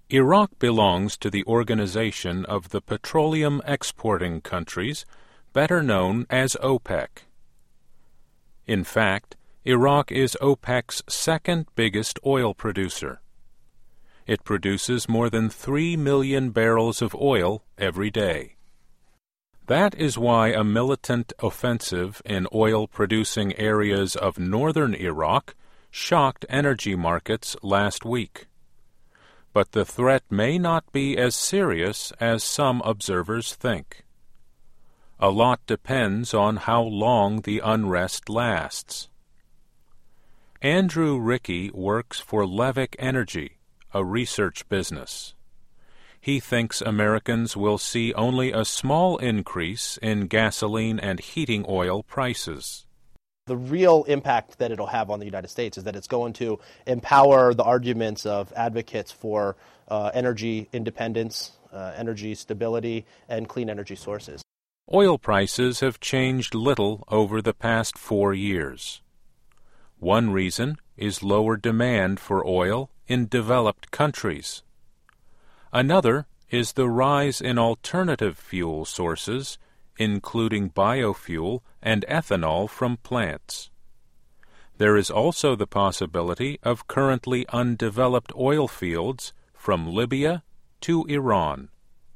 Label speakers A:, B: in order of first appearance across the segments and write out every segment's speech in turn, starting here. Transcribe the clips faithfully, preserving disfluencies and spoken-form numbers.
A: Iraq belongs to the Organization of the Petroleum Exporting Countries, better known as OPEC. In fact, Iraq is OPEC's second biggest oil producer. It produces more than three million barrels of oil every day. That is why a militant offensive in oil-producing areas of northern Iraq shocked energy markets last week. But the threat may not be as serious as some observers think. A lot depends on how long the unrest lasts. Andrew Rickey works for Levick Energy, a research business. He thinks Americans will see only a small increase in gasoline and heating oil prices.
B: The real impact that it'll have on the United States is that it's going to empower the arguments of advocates for uh, energy independence, uh, energy stability, and clean energy sources.
A: Oil prices have changed little over the past four years. One reason is lower demand for oil in developed countries. Another is the rise in alternative fuel sources, including biofuel and ethanol from plants. There is also the possibility of currently undeveloped oil fields from Libya to Iran.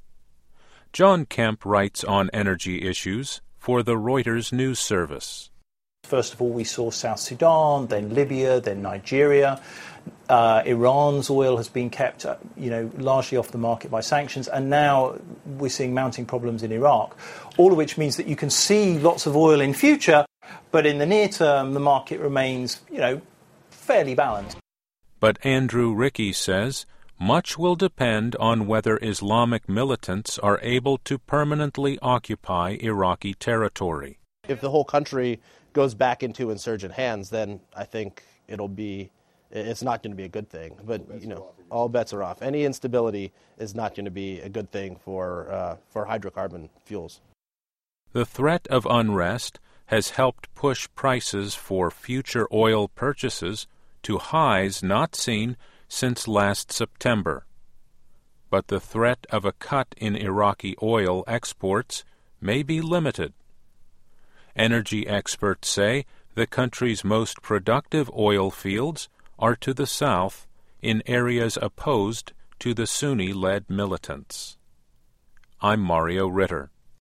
A: John Kemp writes on energy issues for the Reuters news service.
C: First of all, we saw South Sudan, then Libya, then Nigeria. Uh, Iran's oil has been kept, uh, you know, largely off the market by sanctions, and now we're seeing mounting problems in Iraq, all of which means that you can see lots of oil in future, but in the near term, the market remains, you know, fairly balanced.
A: But Andrew Rickey says much will depend on whether Islamic militants are able to permanently occupy Iraqi territory.
B: If the whole country goes back into insurgent hands, then I think it'll be, it's not going to be a good thing. But, you know, all bets are off. Any instability is not going to be a good thing for, uh, for hydrocarbon fuels.
A: The threat of unrest has helped push prices for future oil purchases to highs not seen since last September. But the threat of a cut in Iraqi oil exports may be limited. Energy experts say the country's most productive oil fields are to the south, in areas opposed to the Sunni-led militants. I'm Mario Ritter.